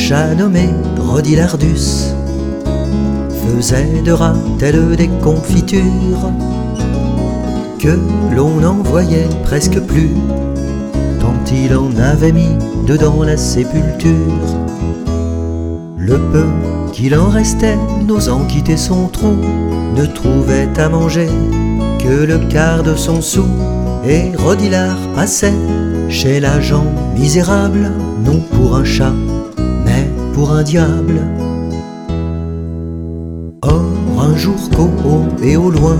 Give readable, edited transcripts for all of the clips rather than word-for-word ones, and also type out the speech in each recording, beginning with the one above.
chat nommé Rodilardus faisait de rats telles des confitures que l'on n'en voyait presque plus, tant il en avait mis dedans la sépulture. Le peu qu'il en restait, n'osant quitter son trou, ne trouvait à manger que le quart de son sou. Et Rodilard passait chez l'agent misérable, non pour un chat, mais pour un diable. Or un jour qu'au haut et au loin,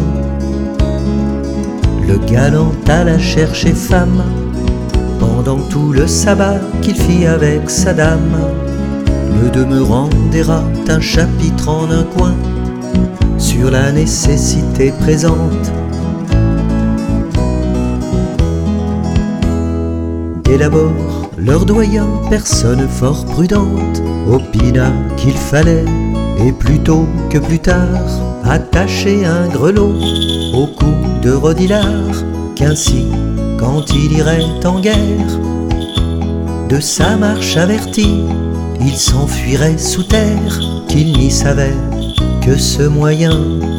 le galant alla chercher femme, pendant tout le sabbat qu'il fit avec sa dame. Le demeurant des rats, un chapitre en un coin, sur la nécessité présente. Dès l'abord, leur doyen, personne fort prudente, opina qu'il fallait, et plus tôt que plus tard, attacher un grelot au cou de Rodilard, qu'ainsi, quand il irait en guerre, de sa marche averti, il s'enfuirait sous terre, qu'il n'y savait que ce moyen.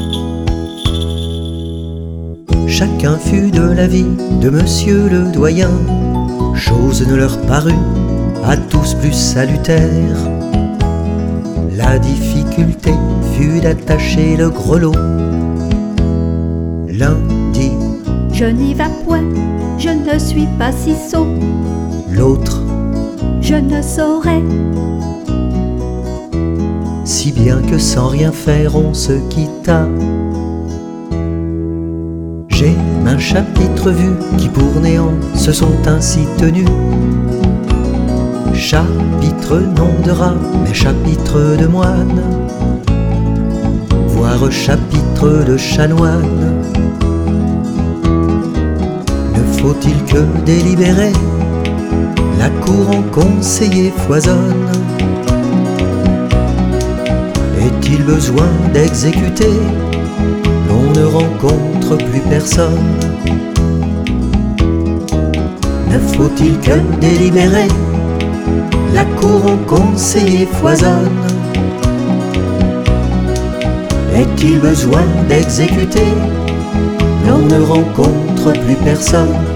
Chacun fut de l'avis de monsieur le doyen, chose ne leur parut à tous plus salutaire. La difficulté fut d'attacher le grelot. L'un dit: je n'y vas point, je ne suis pas si sot. L'autre: je ne saurais. Si bien que sans rien faire on se quitta. J'ai maints chapitres vus qui pour néant se sont ainsi tenus. Chapitre non de rat, mais chapitre de moine, voire chapitre de chanoine. Ne faut-il que délibérer, la cour en conseillers foisonne. Est-il besoin d'exécuter, l'on ne rencontre plus personne. Ne faut-il que délibérer, la cour en conseillers foisonne. Est-il besoin d'exécuter, l'on ne rencontre plus personne.